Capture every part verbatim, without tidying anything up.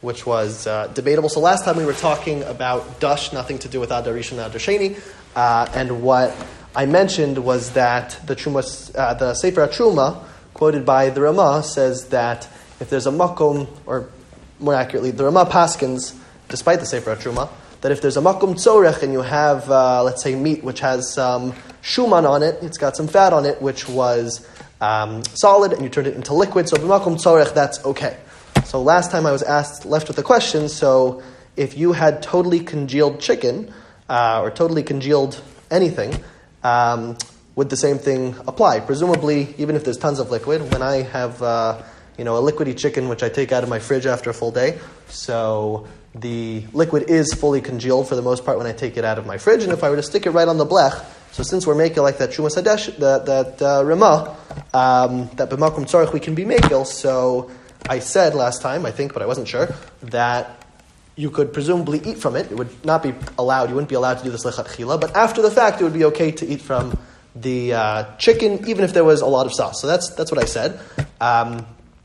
which was uh, debatable. So last time we were talking about Dush, nothing to do with Adar Rishon and Adar Sheni, uh, and what I mentioned was that the Truma, uh, the Sefer HaTruma, quoted by the Ramah, says that if there's a makom, or more accurately, the Ramah paskins, despite the Sefer HaTruma, that if there's a makom tzorech and you have, uh, let's say, meat which has some shuman on it, it's got some fat on it, which was um, solid, and you turned it into liquid, so b'makom tzorech, that's okay. So last time I was asked, left with the question, so if you had totally congealed chicken, uh, or totally congealed anything, um, would the same thing apply? Presumably, even if there's tons of liquid, when I have, uh, you know, a liquidy chicken, which I take out of my fridge after a full day, so the liquid is fully congealed for the most part when I take it out of my fridge, and if I were to stick it right on the blech, so since we're making like that Shumas Hadesh, that, that uh, Ramah, um, that b'makom tzorech we can be making, so I said last time, I think, but I wasn't sure, that you could presumably eat from it. It would not be allowed. You wouldn't be allowed to do this lechat chila, but after the fact, it would be okay to eat from the uh, chicken, even if there was a lot of sauce. So that's that's what I said. Um,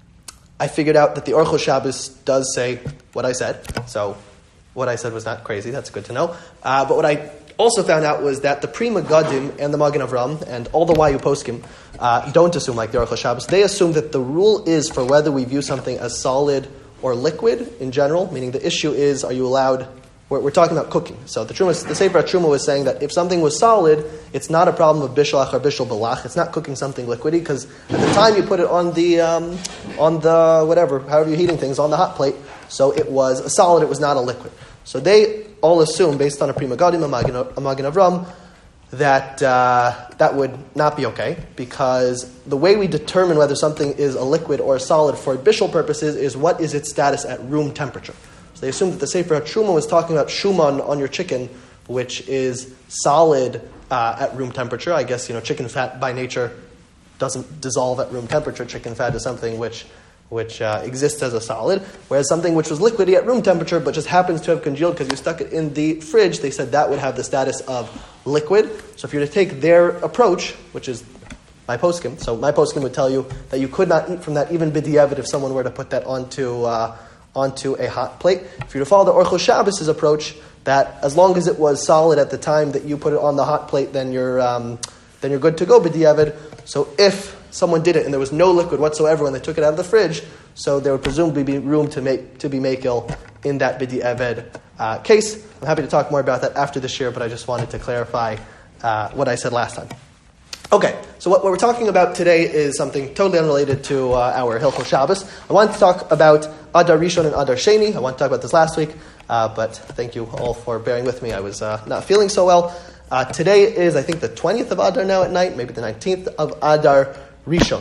I figured out that the Orchos Shabbos does say what I said. So what I said was not crazy. That's good to know. Uh, but what I also found out was that the Pri Megadim and the Magen Avram and all the Wayu Poskim uh, don't assume like the Orchos Shabbos. They assume that the rule is for whether we view something as solid or liquid in general, meaning the issue is, are you allowed, we're, we're talking about cooking. So the Truma, the Sefer HaTruma was saying that if something was solid, it's not a problem of bishul or bishul balach. It's not cooking something liquidy, because at the time you put it on the, um, on the, whatever, however you're heating things, on the hot plate, so it was a solid, it was not a liquid. So they all assume, based on a Pri Megadim, a Magen, a Magen Avram, that uh, that would not be okay, because the way we determine whether something is a liquid or a solid for bishul purposes is what is its status at room temperature. So they assume that the Sefer HaTruma was talking about shuman on your chicken, which is solid uh, at room temperature. I guess, you know, chicken fat by nature doesn't dissolve at room temperature. Chicken fat is something which which uh, exists as a solid, whereas something which was liquidy at room temperature but just happens to have congealed because you stuck it in the fridge, they said that would have the status of liquid. So if you were to take their approach, which is my poskim, so my poskim would tell you that you could not eat from that even b'diavad if someone were to put that onto uh, onto a hot plate. If you were to follow the Orchos Shabbos' approach, that as long as it was solid at the time that you put it on the hot plate, then you're um, then you're good to go b'diavad. So if someone did it and there was no liquid whatsoever when they took it out of the fridge, so there would presumably be room to make to be makil in that b'diavad uh, case. I'm happy to talk more about that after this year, but I just wanted to clarify uh, what I said last time. Okay, so what, what we're talking about today is something totally unrelated to uh, our Hilchos Shabbos. I want to talk about Adar Rishon and Adar Sheni. I want to talk about this last week, uh, but thank you all for bearing with me. I was uh, not feeling so well. Uh, today is, I think, the twentieth of Adar now at night, maybe the nineteenth of Adar Rishon.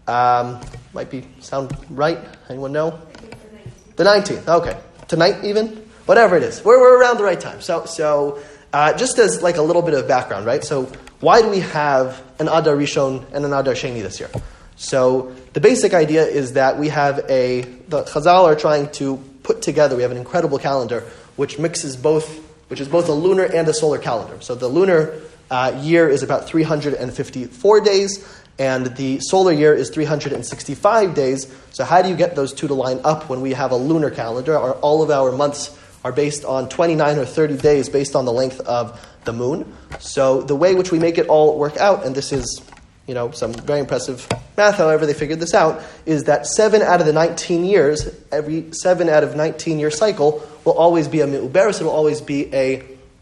Um, might be sound right? Anyone know? The nineteenth. Okay. Tonight even? Whatever it is. We're, we're around the right time. So, so uh, just as like a little bit of background, right? So why do we have an Adar Rishon and an Adar Sheni this year? So the basic idea is that we have a, the Chazal are trying to put together, we have an incredible calendar which mixes both, which is both a lunar and a solar calendar. So the lunar uh, year is about three hundred fifty-four days, and the solar year is three hundred sixty-five days. So how do you get those two to line up when we have a lunar calendar? Our, all of our months are based on twenty-nine or thirty days based on the length of the moon. So the way which we make it all work out, and this is, you know, some very impressive math, however they figured this out, is that seven out of the nineteen years, every seven out of nineteen year cycle will always be a mi'uberes, it will always be a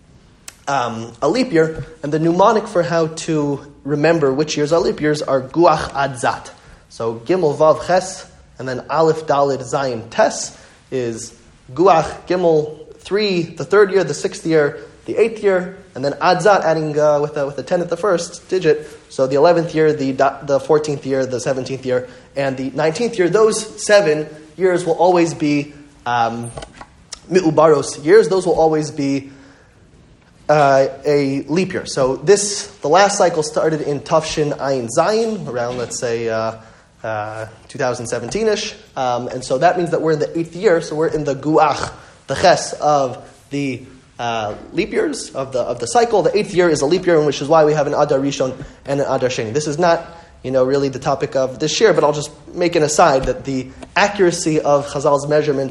um, a leap year, and the mnemonic for how to remember which years are leap years are guach ad zat. So gimel vav ches, and then aleph dalid zayin tes is guach, gimel, three, the third year, the sixth year, the eighth year, and then adzat, adding uh, with a with a ten at the first digit. So the eleventh year, the the fourteenth year, the seventeenth year, and the nineteenth year. Those seven years will always be um, mi'ubaros years. Those will always be uh, a leap year. So this the last cycle started in Tafshin Ayin Zayin, around let's say uh, uh, twenty seventeen-ish, um, and so that means that we're in the eighth year. So we're in the guach, the ches of the Uh, leap years of the of the cycle. The eighth year is a leap year, which is why we have an Adar Rishon and an Adar Sheni. This is not, you know, really the topic of this year, but I'll just make an aside that the accuracy of Chazal's measurements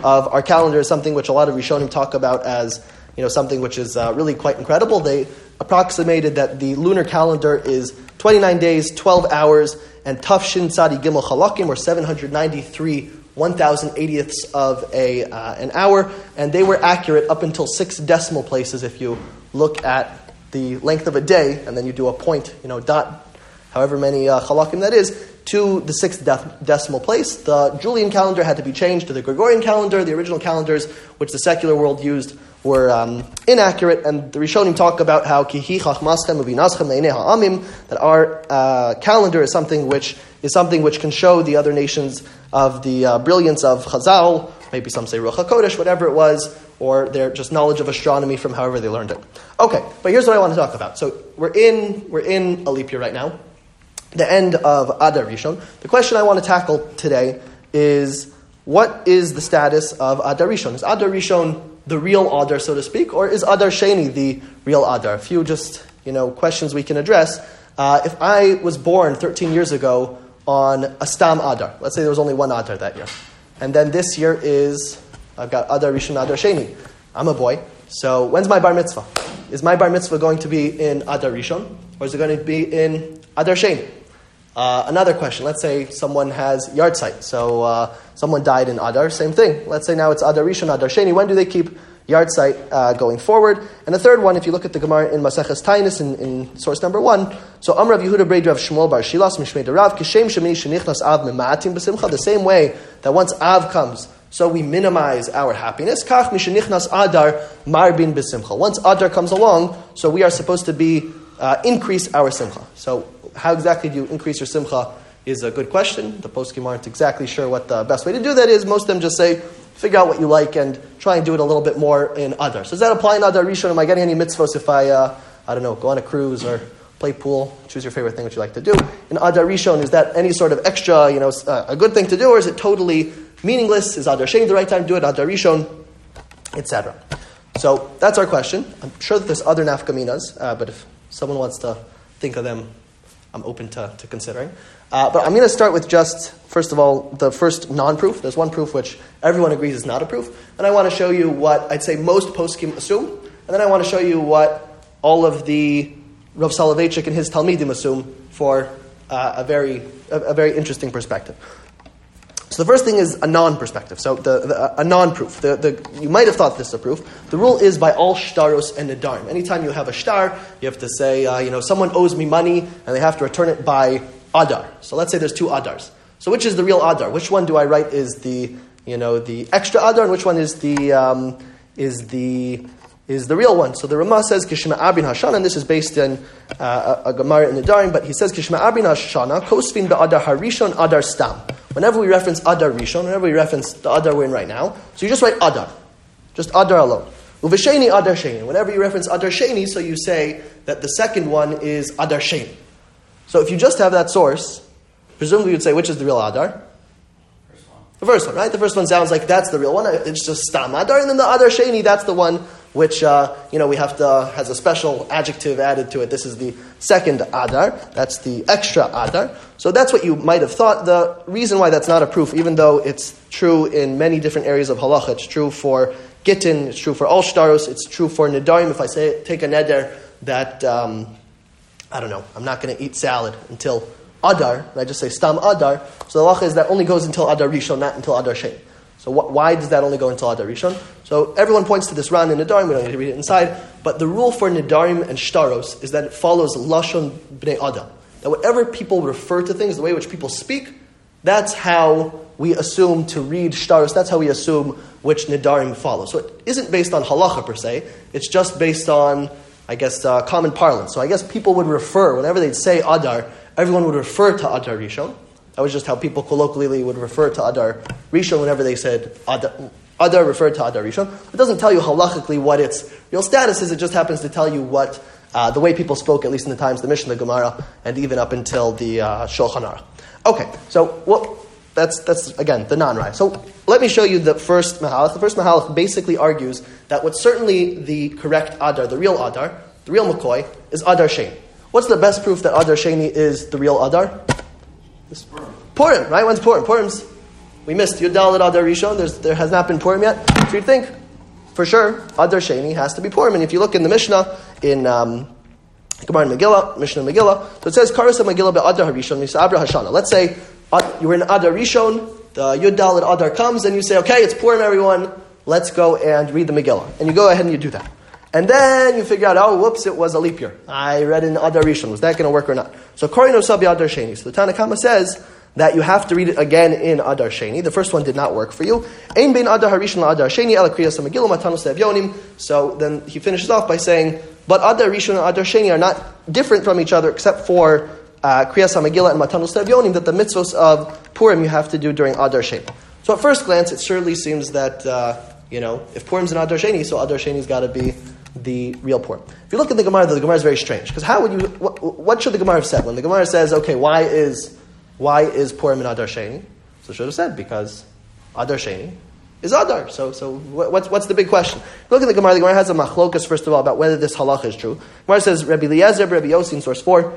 of our calendar is something which a lot of Rishonim talk about as, you know, something which is uh, really quite incredible. They approximated that the lunar calendar is twenty-nine days, twelve hours, and Tafshin Tzadi Gimel Chalakim, or seven hundred ninety-three one thousand eightieths of a uh, an hour, and they were accurate up until six decimal places. If you look at the length of a day, and then you do a point, you know, dot, however many uh, chalakim that is, to the sixth de- decimal place. The Julian calendar had to be changed to the Gregorian calendar. The original calendars, which the secular world used, were um, inaccurate, and the Rishonim talk about how kihi chachmaschem uvinazchem leinei ha'amim, that our uh, calendar is something which is something which can show the other nations of the uh, brilliance of Chazal, maybe some say Ruach HaKodesh, whatever it was, or their just knowledge of astronomy from however they learned it. Okay, but here's what I want to talk about. So we're in we're in a leap year right now, the end of Adar Rishon. The question I want to tackle today is, what is the status of Adar Rishon? Is Adar Rishon the real Adar, so to speak, or is Adar Sheni the real Adar? A few just, you know, questions we can address. Uh, if I was born thirteen years ago on a Stam Adar, let's say there was only one Adar that year, and then this year is, I've got Adar Rishon, Adar Sheni. I'm a boy, so when's my bar mitzvah? Is my bar mitzvah going to be in Adar Rishon, or is it going to be in Adar Sheni? Uh, another question, let's say someone has yahrzeit, so uh, someone died in Adar, same thing. Let's say now it's Adar Rishon, Adar Sheni. When do they keep yahrzeit uh, going forward? And the third one, if you look at the Gemara in Maseches Tainis, in, in source number one, so Amr Rav Yehuda Breid Rav Shmuel Bar Shilas Mishmei Derav Kishem Shemini Shenichnas Av Mema'atim B'Simcha. The same way that once Av comes, so we minimize our happiness. Kach Mishenichnas Adar Marbin B'Simcha. Once Adar comes along, so we are supposed to be uh, increase our simcha. So how exactly do you increase your simcha is a good question. The poskim aren't exactly sure what the best way to do that is. Most of them just say, figure out what you like and try and do it a little bit more in Adar. So does that apply in Adar Rishon? Am I getting any mitzvos if I, uh, I don't know, go on a cruise or play pool? Choose your favorite thing, what you like to do. In Adar Rishon, is that any sort of extra, you know, uh, a good thing to do, or is it totally meaningless? Is Adar Sheni the right time to do it? Adar Rishon, et cetera. So that's our question. I'm sure that there's other nafkaminas, uh, but if someone wants to think of them, I'm open to, to considering. Uh, but I'm going to start with just, first of all, the first non-proof. There's one proof which everyone agrees is not a proof. And I want to show you what I'd say most poskim assume. And then I want to show you what all of the Rav Soloveitchik and his Talmidim assume for uh, a very a, a very interesting perspective. So the first thing is a non-perspective. So the, the, a non-proof. The, the, you might have thought this is a proof. The rule is by all shtaros and nedarim. Anytime you have a shtar, you have to say, uh, you know, someone owes me money and they have to return it by Adar. So let's say there's two Adars. So which is the real Adar? Which one do I write is the, you know, the extra Adar, and which one is the um, is the is the real one? So the Ramah says Kishma Abin Hashana, and this is based in uh, a, a Gemara in Nedarim, but he says Kishma Abin Hashana Kosvin be'Adar Harishon Adar Stam. Whenever we reference Adar Rishon, whenever we reference the Adar we're in right now, so you just write Adar, just Adar alone. Uvesheni Adar Sheni. Whenever you reference Adar Sheni, so you say that the second one is Adar Sheni. So if you just have that source, presumably you'd say, which is the real Adar? First one. The first one, right? The first one sounds like that's the real one. It's just Stam Adar. And then the Adar Sheni, that's the one which, uh, you know, we have to, has a special adjective added to it. This is the second Adar. That's the extra Adar. So that's what you might have thought. The reason why that's not a proof, even though it's true in many different areas of halacha, it's true for Gittin, it's true for all shtaros, it's true for Nedarim. If I say, take a neder that, um, I don't know, I'm not going to eat salad until Adar, and I just say Stam Adar, so the halacha is that only goes until Adar Rishon, not until Adar Sheni. So wh- why does that only go until Adar Rishon? So everyone points to this Ran in Nedarim, we don't need to read it inside, but the rule for Nedarim and Shtaros is that it follows Lashon Bnei Adam. That whatever people refer to things, the way in which people speak, that's how we assume to read Shtaros, that's how we assume which Nedarim follow. So it isn't based on halacha per se, it's just based on, I guess, uh, common parlance. So I guess people would refer, whenever they'd say Adar, everyone would refer to Adar Rishon. That was just how people colloquially would refer to Adar Rishon whenever they said Adar, Adar referred to Adar Rishon. It doesn't tell you halachically what its real status is, it just happens to tell you what, uh, the way people spoke, at least in the times of the Mishnah, the Gemara, and even up until the uh, Shulchan Aruch. Okay, so what... That's, that's again, the non-Rai. So let me show you the first Mahalach. The first Mahalach basically argues that what's certainly the correct Adar, the real Adar, the real McCoy, is Adar Sheni. What's the best proof that Adar Sheni is the real Adar? Purim. Purim, right? When's Purim? Purim's we missed Yud Dalet Adar Rishon. There's, there has not been Purim yet. So you'd think, for sure, Adar Sheni has to be Purim. And if you look in the Mishnah, in um, Gemara and Megillah, Mishnah and Megillah, so it says, Karasa Megillah be'Adar Harishon, Misabra Hashana. Let's say uh, you were in Adar Rishon, the Yud Dalet Adar comes, and you say, okay, it's Purim, everyone, let's go and read the Megillah. And you go ahead and you do that. And then you figure out, oh, whoops, it was a leap year. I read in Adar Rishon. Was that going to work or not? So, Korin Osabi Adar Sheni. So the Tanna Kama says that you have to read it again in Adar Sheni. The first one did not work for you. Ein bein Adar Harishon la Adar Sheni ela kriyas Megillah matanos le'Evyonim. So then he finishes off by saying, but Adar Rishon and Adar Sheni are not different from each other except for uh, kriyas Megillah and matanos le'Evyonim, that the mitzvos of Purim you have to do during Adar Sheni. So at first glance, it surely seems that, uh, you know, if Purim's in Adar Sheni, so Adar Sheni's got to be the real Purim. If you look at the Gemara, the Gemara is very strange. Because how would you, what, what should the Gemara have said? When the Gemara says, okay, why is why is Purim in Adar Sheni? So it should have said, because Adar Sheni is Adar. So so what's what's the big question? Look at the Gemara. The Gemara has a machlokas, first of all, about whether this halacha is true. The Gemara says, Rabbi Eliezer, Rabbi Yossi, in source four,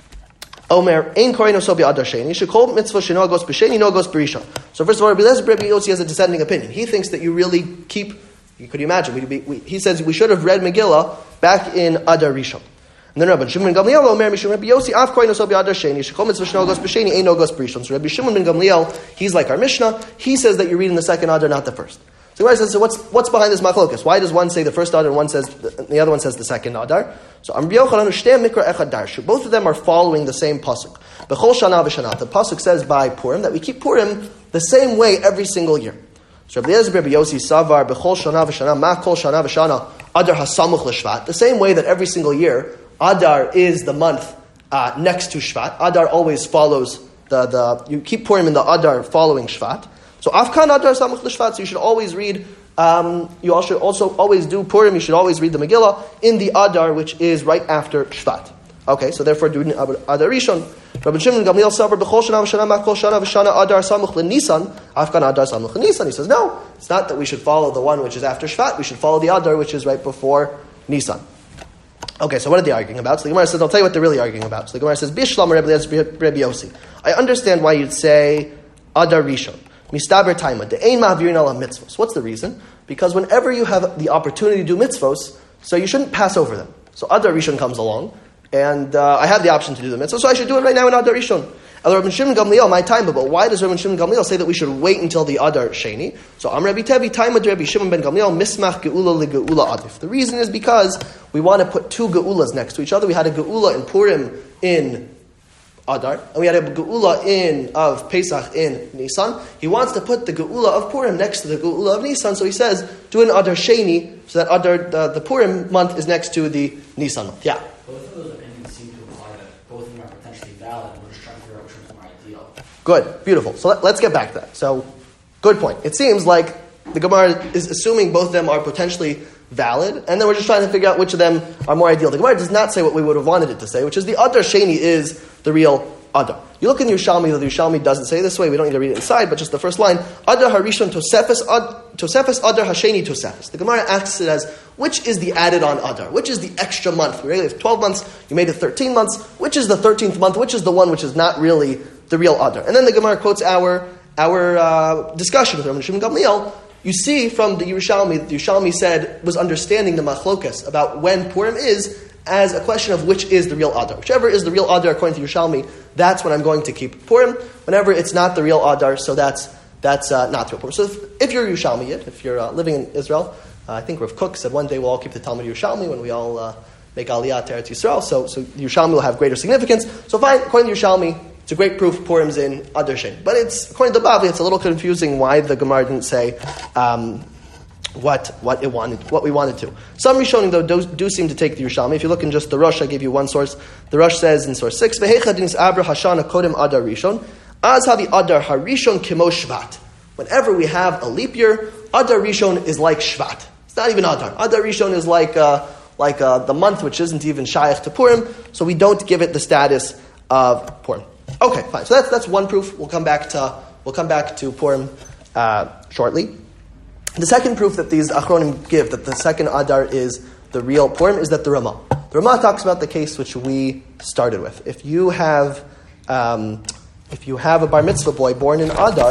Omer, ein korin oso bi-Adar Sheni, shekol mitzvah sheno goes b'sheni, no goes b'rishon. So first of all, Rabbi Eliezer, Rabbi Yossi has a dissenting opinion. He thinks that you really keep, could you imagine, we, we, we, he says we should have read Megillah back in Adar Rishon. And then Rabbi Shimon ben Gamliel, Omer, Mishum Rabbi Yossi, af korin oso bi-Adar Sheni, shekol mitzvah sheno goes b'sheni, ein no goes b'rishon. So Rabbi Shimon ben Gamliel, he's like our Mishnah, he says that you read in the second Adar, not the first. So the says, so what's what's behind this machlokas? Why does one say the first Adar and one says the other one says the second Adar? So Rabbi Yochanan u'shtei mikra echad darshu. Both of them are following the same pasuk. B'chol shana v'shana. The pasuk says by Purim that we keep Purim the same way every single year. So Rabbi Eliezer, Rabbi Yossi, Savar b'chol shana v'shana ma kol shana v'shana Adar hasamuch l'Shvat. The same way that every single year Adar is the month uh, next to Shvat. Adar always follows the the. You keep Purim in the Adar following Shvat. So Afkan Adar Samuch L'Shvat, so you should always read, um, you all should also always do Purim, you should always read the Megillah in the Adar, which is right after Shvat. Okay, so therefore do Adar Rishon. Rabbi Shimon Gamliel Savar B'chol Shana V'Shana Ma'Kol Shana V'Shana Adar Samuch L'Nisan, Afkan Adar Samuch L'Nisan. He says, no, it's not that we should follow the one which is after Shvat, we should follow the Adar, which is right before Nisan. Okay, so what are they arguing about? So the Gemara says, I'll tell you what they're really arguing about. So the Gemara says, Bishlam Rabbi Yossi. I understand why you'd say Adar Rishon. Mistaber taima, de'ein ma'avirin ala mitzvos. What's the reason? Because whenever you have the opportunity to do mitzvos, so you shouldn't pass over them. So Adar Rishon comes along, and uh, I have the option to do the mitzvah, so I should do it right now in Adar Rishon. El Rabbi Shimon Gamliel, my time, but why does Rabbi Shimon Gamliel say that we should wait until the Adar Sheni? So Am Rabbi Tevi, taima de Rabbi Shimon ben Gamliel, mismach geula li geula adif. The reason is because we want to put two geulas next to each other. We had a geula in Purim in Adar, and we had a geula in of Pesach in Nisan. He wants to put the geula of Purim next to the geula of Nisan, so he says, do an Adar Sheni, so that Adar, the, the Purim month is next to the Nisan month. Yeah? Both of those opinions seem to imply that both of them are potentially valid, and we're just trying to figure out which one's more ideal. Good, beautiful. So let, let's get back to that. So, good point. It seems like the Gemara is assuming both of them are potentially valid, and then we're just trying to figure out which of them are more ideal. The Gemara does not say what we would have wanted it to say, which is the Adar Sheni is the real Adar. You look in the Yerushalmi, though the Yerushalmi doesn't say this way, we don't need to read it inside, but just the first line, Adar Harishon Tosefes Ad, Tosefes Adar Hasheni Tosefes. The Gemara asks it as, which is the added on Adar? Which is the extra month? We really have twelve months, you made it thirteen months. Which is the thirteenth month? Which is the one which is not really the real Adar? And then the Gemara quotes our our uh, discussion with Rabbi Shimon Gamliel. You see from the Yerushalmi, the Yerushalmi said, was understanding the machlokas about when Purim is as a question of which is the real Adar. Whichever is the real Adar according to Yerushalmi, that's when I'm going to keep Purim. Whenever it's not the real Adar, so that's that's uh, not real Purim. So if, if you're Yerushalmi, if you're uh, living in Israel, uh, I think Rav Kook said one day we'll all keep the Talmud Yerushalmi when we all uh, make Aliyah to Eretz Yisrael, so, so Yerushalmi will have greater significance. So fine, according to Yerushalmi, it's a great proof Purim's in Adar Sheni. But it's according to the Bavli, it's a little confusing why the Gemara didn't say um, what what it wanted, what we wanted to. Some Rishonim though do, do seem to take the Yerushalmi. If you look in just the Rosh, I gave you one source. The Rosh says in source six, "Vehecha dinis abra hashana kodem Adar Rishon, az havi Adar Harishon kimo Shvat." Whenever we have a leap year, Adar Rishon is like Shvat. It's not even Adar. Adar Rishon is like uh, like uh, the month which isn't even Shayach to Purim, so we don't give it the status of Purim. Okay, fine. So that's that's one proof. We'll come back to we'll come back to Purim uh, shortly. The second proof that these Achronim give that the second Adar is the real Purim is that the Ramah. The Ramah talks about the case which we started with. If you have um, if you have a bar mitzvah boy born in Adar,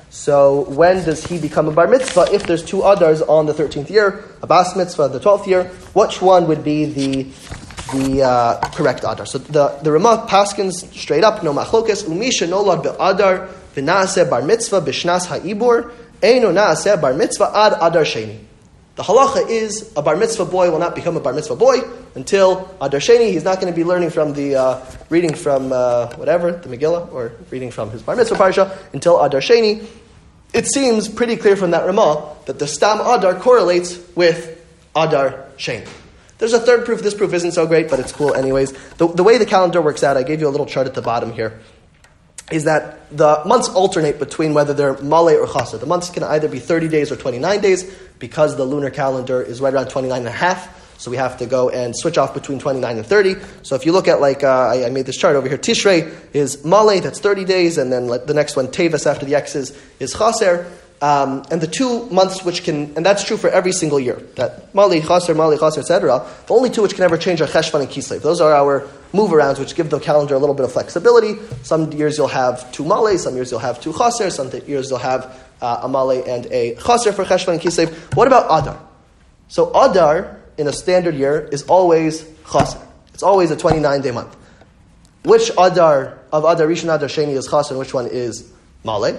So when does he become a bar mitzvah? If there's two adars on the thirteenth year, a bas mitzvah the twelfth year, which one would be the the uh, correct adar? So the the Ramah paskins straight up, no machlokes, umisha nolad be'adar v'naaseh bar mitzvah b'shnas ha'ibur eino naaseh bar mitzvah ad adar sheni. The halacha is a bar mitzvah boy will not become a bar mitzvah boy until Adar Sheni. He's not going to be learning from the, uh, reading from uh, whatever, the Megillah, or reading from his bar mitzvah parsha until Adar Sheni. It seems pretty clear from that Ramah that the Stam Adar correlates with Adar Sheni. There's a third proof. This proof isn't so great, but it's cool anyways. The, the way the calendar works out, I gave you a little chart at the bottom here, is that the months alternate between whether they're Malay or Chaser. The months can either be thirty days or twenty-nine days, because the lunar calendar is right around twenty-nine and a half, so we have to go and switch off between twenty-nine and thirty. So if you look at, like, uh, I, I made this chart over here, Tishrei is Malay, that's thirty days, and then like, the next one, Tevis, after the X's, is Chaser. Um, and the two months which can, and that's true for every single year, that Mali, Chaser, Mali, Chaser, et cetera, the only two which can ever change are Cheshvan and Kislev. Those are our move-arounds, which give the calendar a little bit of flexibility. Some years you'll have two Mali, some years you'll have two Chaser, some years you'll have uh, a Mali and a Chaser for Cheshvan and Kislev. What about Adar? So Adar, in a standard year, is always Chaser. It's always a twenty-nine day month. Which Adar, of Adar Rishon, Adar Sheni is Chaser, and which one is Mali?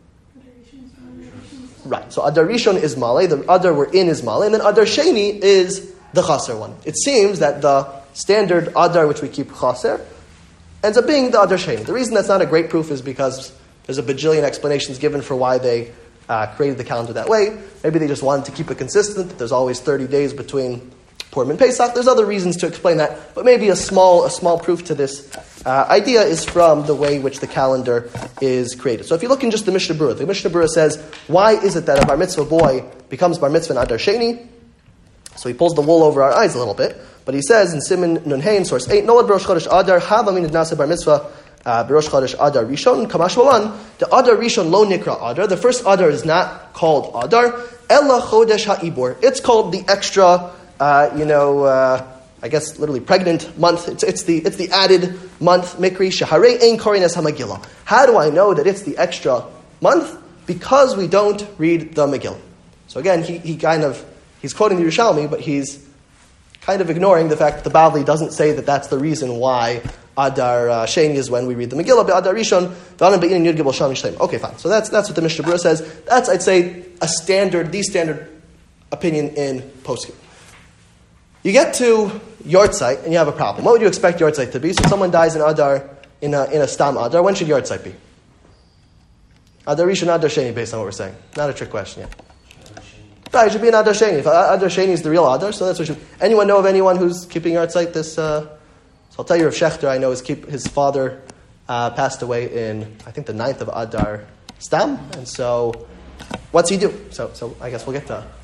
Right, so Adar Rishon is Malay, the Adar we're in is Malay, and then Adar Sheni is the Chaser one. It seems that the standard Adar which we keep Chaser ends up being the Adar Sheni. The reason that's not a great proof is because there's a bajillion explanations given for why they uh, created the calendar that way. Maybe they just wanted to keep it consistent. There's always thirty days between Purim and Pesach. There's other reasons to explain that, but maybe a small a small proof to this uh, idea is from the way in which the calendar is created. So if you look in just the Mishnah Berurah, the Mishnah Berurah says, why is it that a bar mitzvah boy becomes bar mitzvah in Adar Sheni? So he pulls the wool over our eyes a little bit, but he says in Siman Nun Hein, source eight, Nolad B'Rosh Chodesh Adar, Hava Min Nasa bar mitzvah uh, B'Rosh Chodesh Adar Rishon, Kamash Malan, the Adar Rishon lo nikra Adar, the first Adar is not called Adar, Ella Chodesh HaIbor, it's called the extra, uh, you know, uh, I guess literally pregnant month. It's, it's the it's the added month. Mikri shaharei ein korines hamagillah. How do I know that it's the extra month? Because we don't read the Megillah. So again, he, he kind of he's quoting the Yerushalmi, but he's kind of ignoring the fact that the Bavli doesn't say that that's the reason why Adar uh, Sheni is when we read the Megillah. But Adar Rishon v'anan be'inin yud gimel sham yishleim. Okay, fine. So that's that's what the Mishnah Berurah says. That's I'd say a standard, the standard opinion in poskim. You get to Yortzeit and you have a problem. What would you expect Yortzeit to be? So someone dies in Adar, in a, in a Stam Adar. When should Yortzeit be? Adar Rishon, Adar Sheni, based on what we're saying. Not a trick question yet. Right, it should be an Adar Sheni. If Adar Sheni is the real Adar, so that's what should. Anyone know of anyone who's keeping Yortzeit this? Uh, so I'll tell you, Rav Shechter, I know his keep his father uh, passed away in I think the ninth of Adar Stam, and so what's he do? So so I guess we'll get to.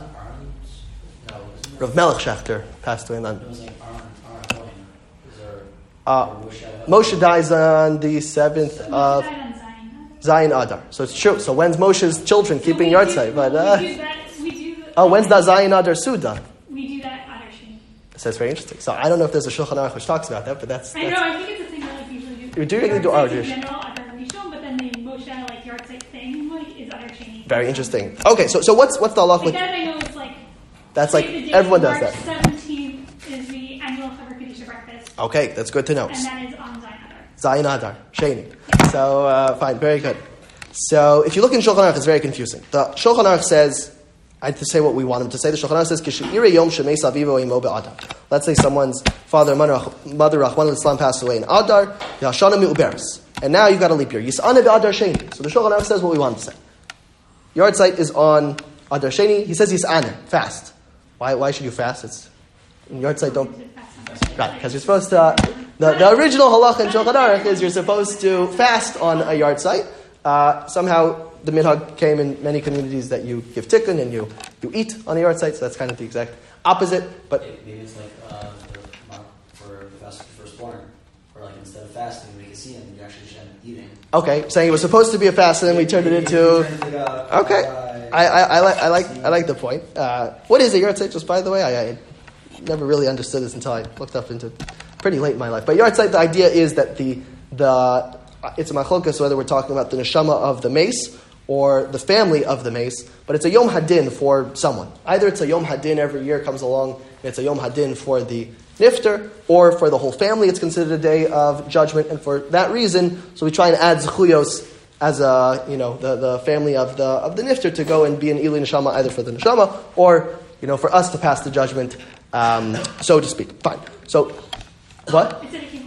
Rav Melech Shechter passed away on. Uh, Moshe dies on the seventh of Zayin Adar. So it's true. So when's Moshe's children so keeping Yortzeit? But uh, we do that, we do the, oh, when's that Zayin Adar Suda? We do that Adar Sheni. So that's very interesting. So I don't know if there's a Shulchan Aruch which talks about that, but that's. I that's, know. I think it's a thing that like usually do. You do usually do Adar in general Adar Rishon, but then the Moshe like Yortzeit thing like is Adar Sheni. Very interesting. Okay, so so what's what's the halach with? That I know it's like. That's like everyone does that. March seventeenth is the annual Chaver Kedusha breakfast. Okay, that's good to know. And that is on Zayin Adar. Zayin Adar, Sheni. So uh, fine, very good. So if you look in Shulchan Aruch, it's very confusing. The Shulchan Aruch says, I have to say what we want him to say. The Shulchan Aruch says, "Kisheira yom shemei savivo imo be'adar." Let's say someone's father, mother, Rahman al-Islam, passed away in Adar. Yashana mi'uberes, and now you've got a leap year. Yis'ane be'adar Sheni. So the Shulchan Aruch says what we want him to say. Yortzeit is on Adar Sheni. He says Yis'ane, fast. Why? Why should you fast? It's in Yortzeit don't. Right, because you're supposed to. Uh, the, the original halacha in Shulchan Aruch is you're supposed to fast on a Yortzeit. Uh, somehow the minhag came in many communities that you give tikkun and you, you eat on the Yortzeit, so that's kind of the exact opposite. But maybe it's like uh, the mark for fasting the firstborn, where like instead of fasting, you make a siyum, you actually should end up eating. Okay, saying it was supposed to be a fast, and then we turned it into. Okay. I, I, I like I like I like the point. Uh, what is a Yortzeit? Just by the way, I, I never really understood this until I looked up into pretty late in my life. But Yortzeit, the idea is that the the it's a machlokas whether we're talking about the neshama of the mace or the family of the mace, but it's a Yom Hadin for someone. Either it's a Yom Hadin every year comes along, and it's a Yom Hadin for the nifter, or for the whole family it's considered a day of judgment, and for that reason, so we try and add Zechuyos as a, you know, the, the family of the of the nifter to go and be an Ili Neshama either for the Neshama, or, you know, for us to pass the judgment, um, so to speak. Fine. So, what?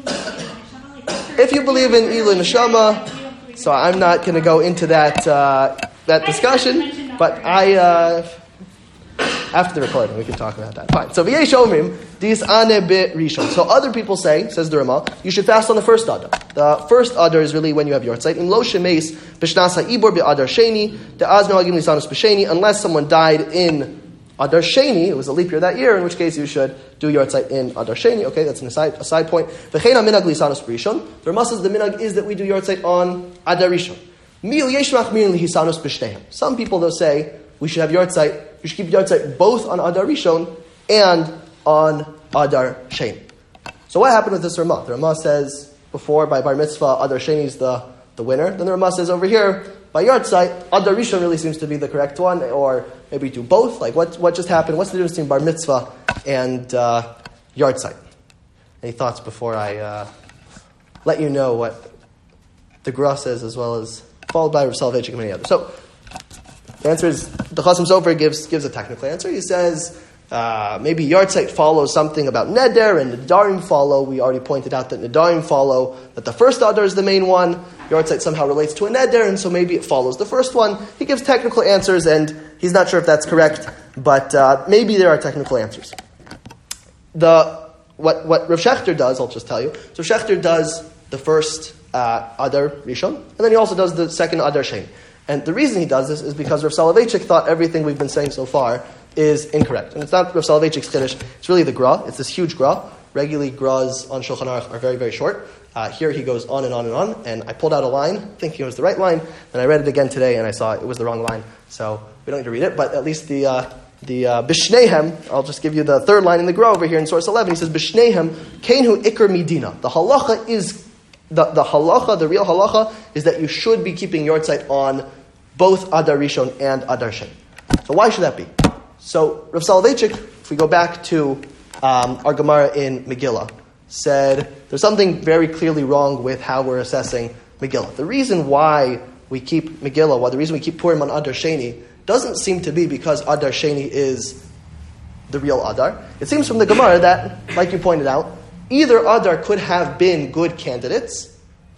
If you believe in Ili Neshama, so I'm not going to go into that uh, that discussion, but I, uh, after the recording, we can talk about that. Fine. So, v'yesh omrim, dis ane be rishon. So, other people say, says the Ramah, you should fast on the first Adar. The first Adar is really when you have your tzeit. In lo shemeis, b'shnas ha'ibor be'adar sheni, de'az me'agim lisanus b'sheni, unless someone died in Adar Sheni, it was a leap year that year, in which case you should do your tzeit in Adar Sheni. Okay, that's an aside, a side point. V'chein ha'minag lisanus b'rishon. The Ramah says the minag is that we do your tzeit on Adar Rishon. Mi'u yesh machmirin lihisanus b'shteihem. Some people, they'll say, we should have your tzeit, you should keep your tzeit both on Adar Rishon and on Adar Sheni. So what happened with this Ramah? The Ramah says, before, by Bar Mitzvah, Adar Sheni is the, the winner. Then the Ramah says over here, by Yartzeit, Adar Rishon really seems to be the correct one, or maybe do both. Like, what what just happened? What's the difference between Bar Mitzvah and uh, Yartzeit? Any thoughts before I uh, let you know what the Gra says, as well as followed by Rav Soloveitchik and many others? So, the answer is, the Chasam Sofer gives gives a technical answer. He says, uh, maybe Yartzeit follows something about Neder, and Nedarim follow. We already pointed out that Nedarim follow, that the first Adar is the main one. Yartzeit somehow relates to a Neder, and so maybe it follows the first one. He gives technical answers, and he's not sure if that's correct, but uh, maybe there are technical answers. The what what Rav Shechter does, I'll just tell you. So Shechter does the first uh, Adar Rishon, and then he also does the second Adar Sheni. And the reason he does this is because Rav Soloveitchik thought everything we've been saying so far is incorrect. And it's not Rav Soloveitchik's Kiddush, it's really the Gra. It's this huge Gra. Regularly, Gras on Shulchan Aruch are very, very short. Uh, here he goes on and on and on, and I pulled out a line, thinking it was the right line, and I read it again today, and I saw it was the wrong line. So we don't need to read it, but at least the uh, the uh, B'shnehem, I'll just give you the third line in the Gra over here in source eleven. He says, B'shnehem, Kainhu Iker Midina. The halacha is, the, the halacha, the real halacha, is that you should be keeping your tzeit on both Adar Rishon and Adar Sheni. So why should that be? So Rav Soloveitchik, if we go back to um, our Gemara in Megillah, said there's something very clearly wrong with how we're assessing Megillah. The reason why we keep Megillah, why the reason we keep Purim on Adar Sheni, doesn't seem to be because Adar Sheni is the real Adar. It seems from the Gemara that, like you pointed out, either Adar could have been good candidates,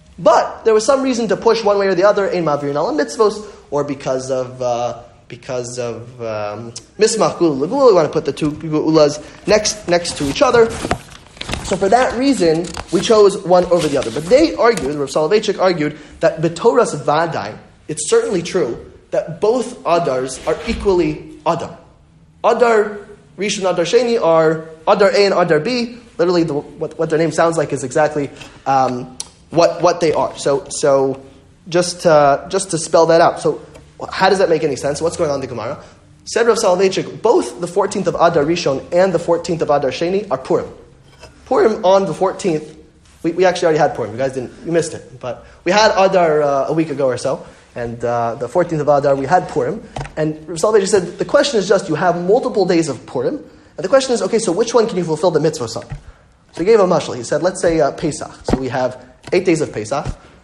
but there was some reason to push one way or the other, in Mavirin ala mitzvos, or because of uh, because of Mismach Gula Legula. We want to put the two Gulas next next to each other. So for that reason, we chose one over the other. But they argued, Rav Soloveitchik argued, that B'Torah's Vadai, it's certainly true that both Adars are equally Adar. Adar Rishon, Adar Sheni are Adar A and Adar B. Literally, the, what, what their name sounds like is exactly um, what what they are. So so just to, just to spell that out. So how does that make any sense? What's going on in the Gemara? Said Rav Soloveitchik, both the fourteenth of Adar Rishon and the fourteenth of Adar Sheni are Purim. Purim on the fourteenth, we, we actually already had Purim. You guys didn't, you missed it. But we had Adar uh, a week ago or so. And uh, the fourteenth of Adar, we had Purim. And Rav Soloveitchik said, the question is just, you have multiple days of Purim. And the question is, okay, so which one can you fulfill the mitzvah on? So he gave a mashal. He said, let's say uh, Pesach. So we have eight days of Pesach.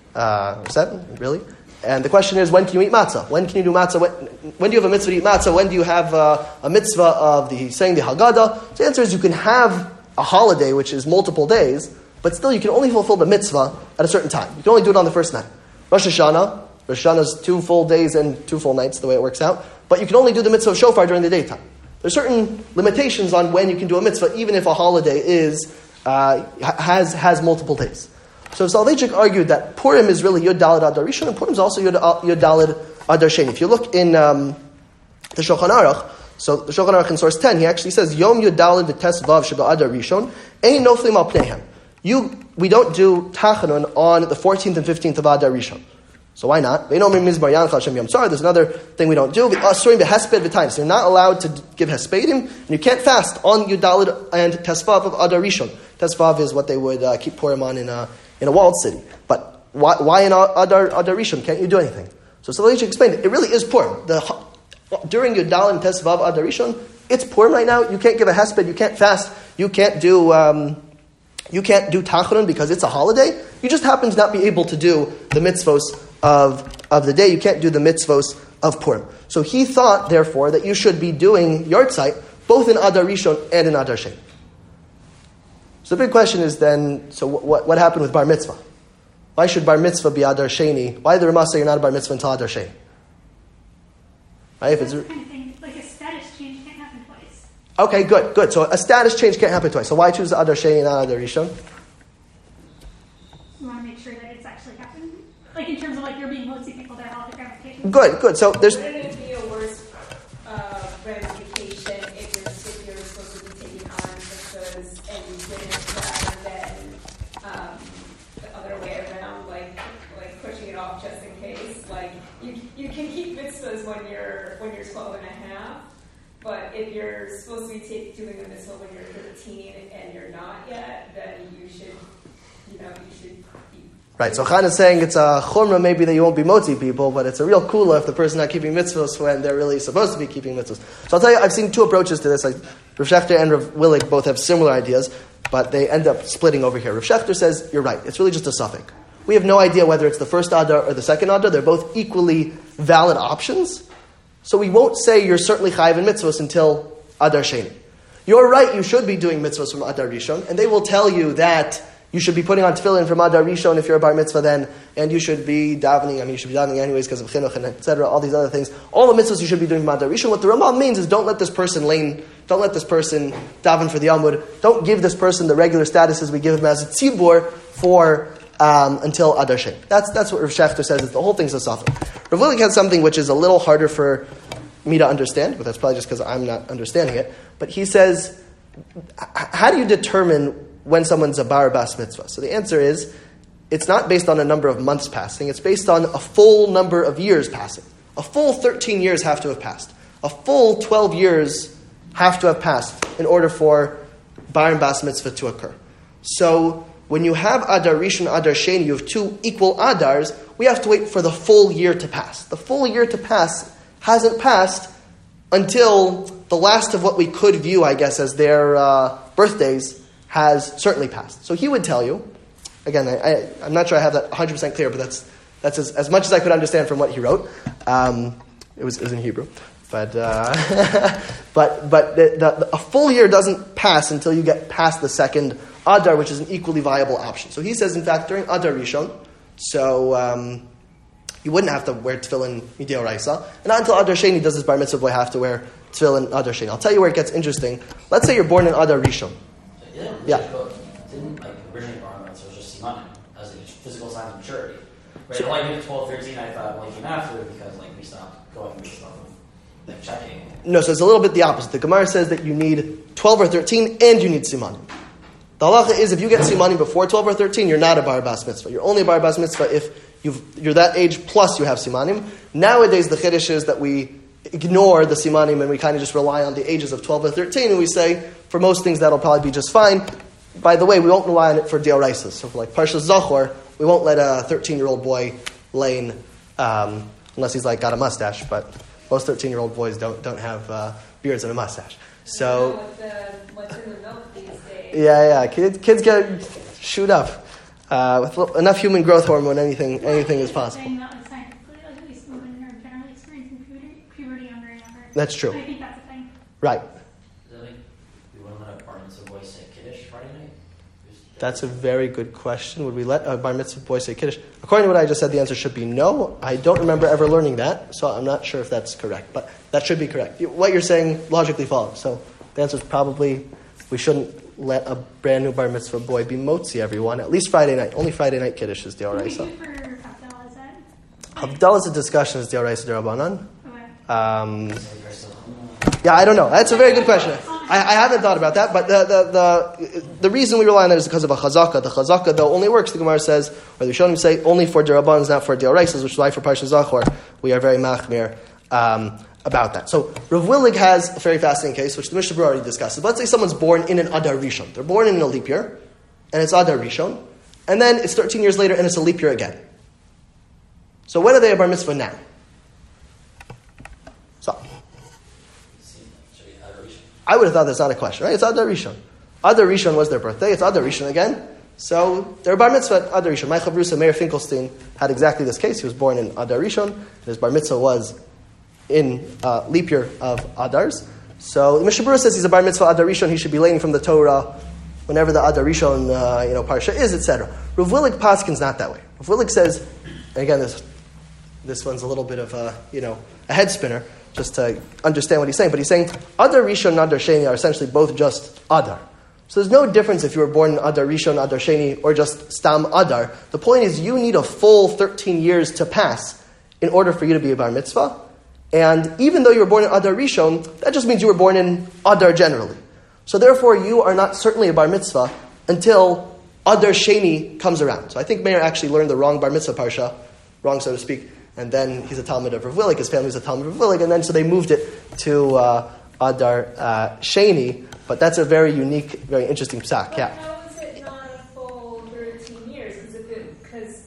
Uh, seven, really. And the question is, when can you eat matzah? When can you do matzah? When, when do you have a mitzvah to eat matzah? When do you have uh, a mitzvah of the saying the Haggadah? So the answer is, you can have a holiday, which is multiple days, but still you can only fulfill the mitzvah at a certain time. You can only do it on the first night. Rosh Hashanah, Rosh Hashanah is two full days and two full nights, the way it works out, but you can only do the mitzvah of shofar during the daytime. There's certain limitations on when you can do a mitzvah, even if a holiday is uh, has has multiple days. So Soloveitchik argued that Purim is really Yud Daled Adar Rishon, and Purim is also Yud, Yud Daled Adar Sheni. If you look in um, the Shulchan Aruch, so the Shulchan Aruch in source ten, he actually says, Yom Yud Daled V'Tes Vav Sheba Adar Rishon, Ein Noflim Al Pneihem. You, we don't do Tachanun on the fourteenth and fifteenth of Adar Rishon. So why not? There's another thing we don't do. So you're not allowed to give hespedim, and you can't fast on Yudalid and Tesvav of Adar Rishon. Tesvav is what they would uh, keep Purim on in a in a walled city. But why, why in Adar Adar Rishon can't you do anything? So Soloveitchik explained it. It really is Purim. The, during your Dalim Tesvav Adar Rishon, it's Purim right now. You can't give a hesped. You can't fast. You can't do um, you can't do Tachanun because it's a holiday. You just happen to not be able to do the mitzvos of of the day. You can't do the mitzvos of Purim. So he thought, therefore, that you should be doing Yartzeit both in Adar Rishon and in Adar Sheni. So the big question is then, so what, what happened with Bar Mitzvah? Why should Bar Mitzvah be Adar Sheni? Why did the Ramah say you're not a Bar Mitzvah until Adar Sheni? Right? If it's That's the kind of thing, like a status change can't happen twice. Okay, good, good. So a status change can't happen twice. So why choose Adar Sheni and not Adar Rishon? You want to make sure that it's actually happening? Like in terms of like you're being mostly people that have all the ramifications. Good, good. So there's... Wouldn't it be a worse uh, ramification if you're, if you're supposed to be taking on because and you didn't rather than um, the other way around, like like pushing it off just in case? Like you you can keep mitzvahs when you're when you're twelve and a half, but if you're supposed to be take, doing a mitzvah when you're thirteen and you're not yet, then you should you know you should. Be Right, so Chan is saying it's a chumrah maybe that you won't be motzi people, but it's a real kula if the person not keeping mitzvahs when they're really supposed to be keeping mitzvahs. So I'll tell you, I've seen two approaches to this. Like Rav Shechter and Rav Willig both have similar ideas, but they end up splitting over here. Rav Shechter says, you're right, it's really just a suffix. We have no idea whether it's the first Adar or the second Adar. They're both equally valid options. So we won't say you're certainly chayiv in mitzvahs until Adar Sheni. You're right, you should be doing mitzvahs from Adar Rishon, and they will tell you that you should be putting on tefillin from Adar Rishon if you're a bar mitzvah then, and you should be davening, I mean you should be davening anyways because of chinuch and et cetera, all these other things. All the mitzvahs you should be doing from Adar Rishon. What the Ramah means is don't let this person lane, don't let this person daven for the Amud, don't give this person the regular statuses we give him as a tzibur for um, until Adar Sheni. That's, that's what Rav Shechter says, is the whole thing's a safek. Rav Willig has something which is a little harder for me to understand, but that's probably just because I'm not understanding it. But he says, how do you determine when someone's a bar bas mitzvah? So the answer is, it's not based on a number of months passing, it's based on a full number of years passing. A full thirteen years have to have passed. A full twelve years have to have passed in order for bar and bas mitzvah to occur. So when you have Adar Rishon, Adar Sheni, you have two equal Adars, we have to wait for the full year to pass. The full year to pass hasn't passed until the last of what we could view, I guess, as their uh, birthdays has certainly passed. So he would tell you, again, I, I, I'm not sure I have that one hundred percent clear, but that's that's as, as much as I could understand from what he wrote. Um, it, was, it was in Hebrew. But uh, but but the, the, a full year doesn't pass until you get past the second Adar, which is an equally viable option. So he says, in fact, during Adar Rishon, so um, you wouldn't have to wear tefillin midei oraisa, and not until Adar Sheni does his bar mitzvah boy have to wear tefillin Adar Sheni. I'll tell you where it gets interesting. Let's say you're born in Adar Rishon. Yeah. Yeah. Didn't like originally bar mitzvah was just simanim as a physical sign of maturity. Right? So, like at twelve, thirteen, I thought like came after because like we stopped going based off of like checking. No, so it's a little bit the opposite. The Gemara says that you need twelve or thirteen and you need simanim. The halacha is if you get simanim before twelve or thirteen, you're not a bar bas mitzvah. You're only a bar bas mitzvah if you've, you're that age plus you have simanim. Nowadays the chiddush is that we ignore the simanim and we kind of just rely on the ages of twelve or thirteen, and we say for most things that'll probably be just fine. By the way, we won't rely on it for deoraisas. So for like Parshas Zachor, we won't let a thirteen-year-old boy lane um, unless he's like got a mustache. But most thirteen-year-old boys don't don't have uh, beards and a mustache. So with the, what's in the milk these days. yeah, yeah, kids kids get shoot up uh, with enough human growth hormone. Anything anything is possible. Saying that was scientifically, like at least women are generally experiencing puberty, puberty younger and younger. That's true. And I think that's a thing. Right. Does that mean we wouldn't let a bar mitzvah boy say kiddush Friday night? That's a very good question. Would we let a bar mitzvah boy say kiddush? According to what I just said, the answer should be no. I don't remember ever learning that, so I'm not sure if that's correct. But that should be correct. What you're saying logically follows. So the answer is probably we shouldn't let a brand new bar mitzvah boy be motzi everyone, at least Friday night. Only Friday night kiddush is deoraisa. What do we do for Havdalah? Is that? Havdalah is a discussion, is deoraisa derabanan. Okay. Um, yeah, I don't know. That's a very good question. I, I haven't thought about that, but the, the the the reason we rely on that is because of a chazaka. The chazaka, though, only works, the Gemara says, or the Rishonim say, only for derabanans, not for deoraisas, which is why for Parshas Zachor we are very machmir um, about that. So Rav Willig has a very fascinating case, which the Mishnah Berurah already discusses. Let's say someone's born in an Adar Rishon. They're born in a leap year, and it's Adar Rishon, and then it's thirteen years later, and it's a leap year again. So when are they a bar mitzvah now? I would have thought that's not a question, right? It's Adar Rishon. Adar Rishon was their birthday. It's Adar Rishon again. So they're bar mitzvah at Adar Rishon. My chavrusa Meir Finkelstein had exactly this case. He was born in Adar Rishon, and his bar mitzvah was in uh, leap year of Adars. So Mishnah Berurah says he's a bar mitzvah Adar Rishon. He should be learning from the Torah whenever the Adar Rishon, uh, you know, parsha is, et cetera. Rav Willig Paskin's not that way. Rav Willig says, and again, this this one's a little bit of a, you know, a head spinner, just to understand what he's saying. But he's saying Adar Rishon and Adar Sheni are essentially both just Adar. So there's no difference if you were born in Adar Rishon, Adar Sheni, or just Stam Adar. The point is you need a full thirteen years to pass in order for you to be a bar mitzvah. And even though you were born in Adar Rishon, that just means you were born in Adar generally. So therefore, you are not certainly a bar mitzvah until Adar Sheni comes around. So I think Meir actually learned the wrong bar mitzvah parsha, wrong so to speak, and then he's a Talmud of Rav Willig, his family's a Talmud of Rav Willig, and then so they moved it to uh, Adar uh, Sheni, but that's a very unique, very interesting psak. But Yeah. how is it not a full thirteen years? Is it because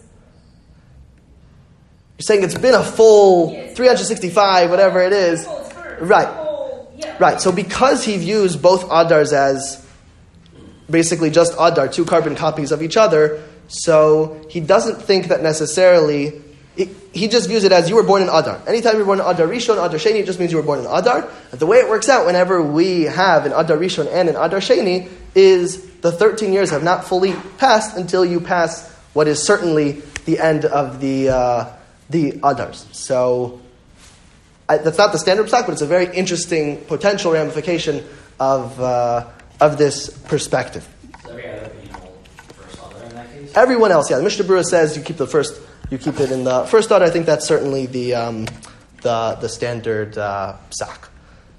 You're saying it's been a full Yes. three hundred sixty-five, whatever it is. full term? Right. Full, yeah. Right, so because he views both Adars as basically just Adar, two carbon copies of each other, so he doesn't think that necessarily, he, he just views it as you were born in Adar. Anytime you were born in Adar Rishon, Adar Sheni, it just means you were born in Adar. And the way it works out whenever we have an Adar Rishon and an Adar Sheni is the thirteen years have not fully passed until you pass what is certainly the end of the uh, the Adars. So I, that's not the standard psak, but it's a very interesting potential ramification of uh, of this perspective. So every other opinion will first Adar in that case? Everyone else, yeah. The Mishnah Berurah says you keep the first, you keep it in the first Adar. I think that's certainly the um, the the standard uh, psak.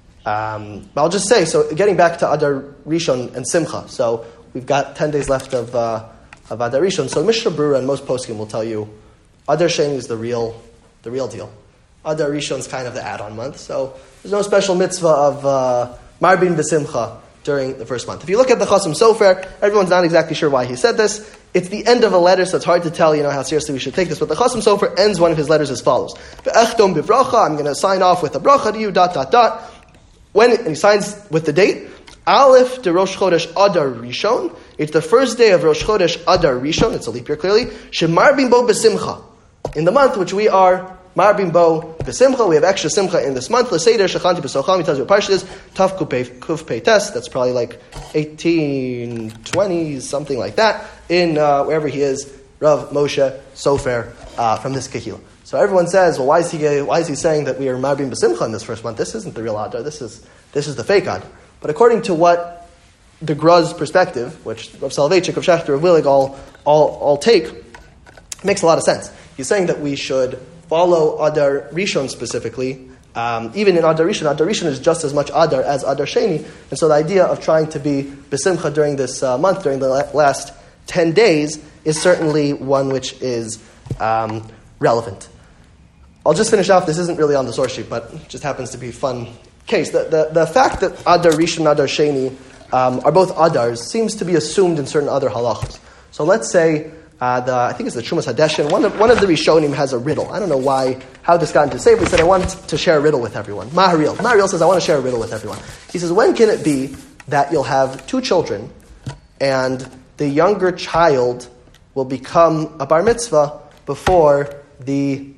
Um, but I'll just say, so getting back to Adar Rishon and Simcha. So we've got ten days left of uh, of Adar Rishon. So Mishnah Berurah and most poskim will tell you Adar Sheni is the real the real deal. Adar Rishon is kind of the add-on month. So there's no special mitzvah of uh, Marbin B'Simcha during the first month. If you look at the Chasam Sofer, everyone's not exactly sure why he said this. It's the end of a letter, so it's hard to tell, you know, how seriously we should take this. But the Chasam Sofer ends one of his letters as follows: "Ve'echtom bivracha." I'm going to sign off with a bracha to you. Dot dot dot. When and he signs with the date, Aleph de Rosh Chodesh Adar Rishon. It's the first day of Rosh Chodesh Adar Rishon. It's a leap year, clearly. Shemarbim bo b'simcha. In the month which we are Marbim bo b'simcha, we have extra simcha in this month. L'seder shechanti b'socham. He tells you what parsha is. Taf kuf pei tes. That's probably like eighteen twenties, something like that. In uh, wherever he is, Rav Moshe Sofer uh, from this kahila. So everyone says, well, why is he why is he saying that we are Marbim b'simcha in this first month? This isn't the real Adar. This is this is the fake Adar. But according to what the Gruz perspective, which Rav Soloveitchik, Rav Schachter, Rav Willig all all all take, makes a lot of sense. He's saying that we should follow Adar Rishon specifically. Um, even in Adar Rishon, Adar Rishon is just as much Adar as Adar Sheni. And so the idea of trying to be b'simcha during this uh, month, during the la- last ten days, is certainly one which is um, relevant. I'll just finish off. This isn't really on the source sheet, but it just happens to be a fun case. The, the, the fact that Adar Rishon and Adar Sheni um, are both Adars seems to be assumed in certain other halachas. So let's say, uh, the, I think it's the Trumas Hadeshin, one of, one of the Rishonim has a riddle. I don't know why, how this got into say, but he said, I want to share a riddle with everyone. Maharil. Maharil says, I want to share a riddle with everyone. He says, when can it be that you'll have two children and the younger child will become a bar mitzvah before the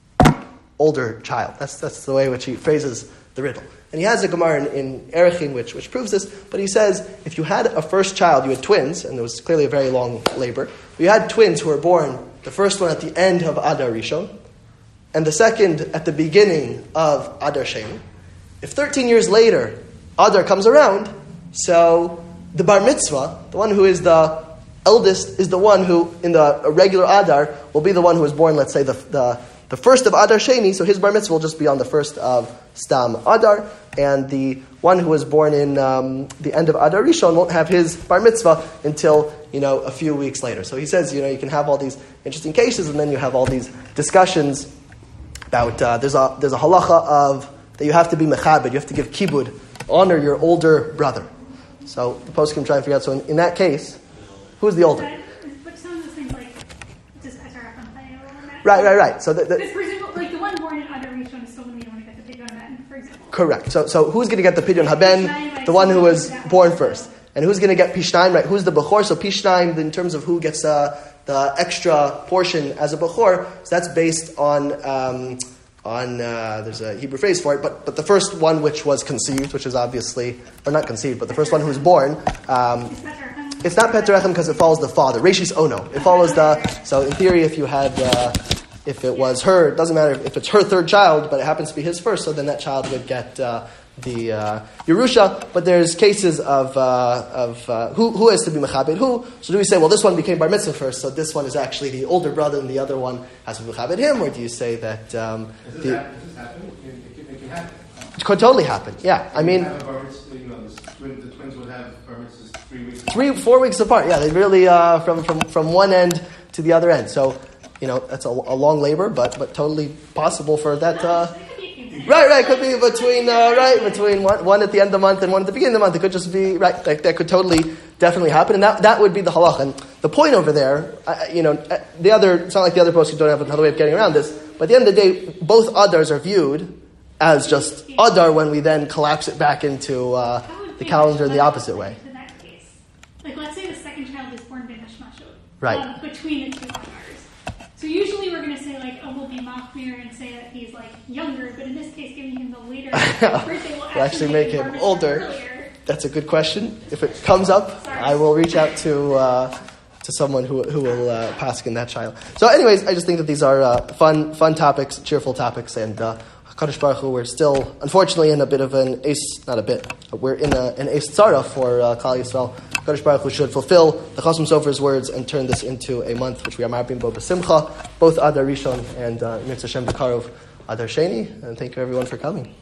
older child? That's that's the way in which he phrases the riddle. And he has a Gemara in, in Erechim which, which proves this, but he says, if you had a first child, you had twins, and there was clearly a very long labor, you had twins who were born, the first one at the end of Adar Rishon, and the second at the beginning of Adar Sheni. If thirteen years later, Adar comes around, so the bar mitzvah, the one who is the eldest, is the one who, in the regular Adar, will be the one who was born, let's say, the the The first of Adar Sheni, so his bar mitzvah will just be on the first of Stam Adar, and the one who was born in um, the end of Adar Rishon won't have his bar mitzvah until, you know, a few weeks later. So he says, you know, you can have all these interesting cases, and then you have all these discussions about, uh, there's a there's a halacha of, that you have to be mechabed, you have to give kibud, honor your older brother. So the post can try and figure out, so in, in that case, who's the older? But some of those things, like, just as our Right, right, right. So the, the, Because presumably, like the one born in Adar Rishon is still going to be the one who got the big on that, for example. Correct. So, so who's going to get the Pidyon Haben? The one who was born first. And who's going to get Pishnaim, right? Who's the Bechor? So Pishnaim, in terms of who gets uh, the extra portion as a Bechor, so that's based on, um, on uh, there's a Hebrew phrase for it, but but the first one which was conceived, which is obviously, or not conceived, but the first one who was born, um, it's not Peterechem because it follows the father. Reshis Ono. It follows the, so in theory, if you had, uh, if it was her, it doesn't matter if it's her third child, but it happens to be his first, so then that child would get uh, the uh, Yerusha. But there's cases of uh, of uh, who who has to be Mechabed who. So do we say, well, this one became Bar Mitzvah first, so this one is actually the older brother and the other one has to be Mechabed him? Or do you say that... Um, Does this, the, happen? Does this happen? It can, it can happen. It could totally happen, yeah. I mean... Have a bar mitzvah, you know, the, twin, the twins would have bar mitzvahs three weeks apart. Three, four weeks apart, yeah. They really, uh, from, from, from one end to the other end. So, you know, that's a, a long labor, but but totally possible for that... Uh, Right, right. It could be between, uh, right, between one, one at the end of the month and one at the beginning of the month. It could just be, right, that, that could totally, definitely happen. And that, that would be the halach. And the point over there, uh, you know, uh, the other, it's not like the other poskim don't have another way of getting around this, but at the end of the day, both adars are viewed as just adar when we then collapse it back into uh, the calendar in the opposite way. In that case, like let's say the second child is born ben hashmashot, Right. um, between the two adars. So usually we're going to say like, oh, we'll be machmir and say that he's like younger, but in this case, giving him the later birthday will actually, actually make him bar mitzvah older. earlier. That's a good question. If it comes up, Sorry. I will reach out to uh, to someone who who will uh, paskin that child. So, anyways, I just think that these are uh, fun fun topics, cheerful topics, and uh, Kadosh Baruch Hu, we're still, unfortunately, in a bit of an ace, not a bit, we're in a, an ace tzara for uh, Klal Yisrael. Kadosh Baruch Hu should fulfill the Chasam Sofer's words and turn this into a month which we are marbim bo b'simcha, both Adar Rishon and uh, Mitzvah Shem B'Karov Adar Sheni. And thank you everyone for coming.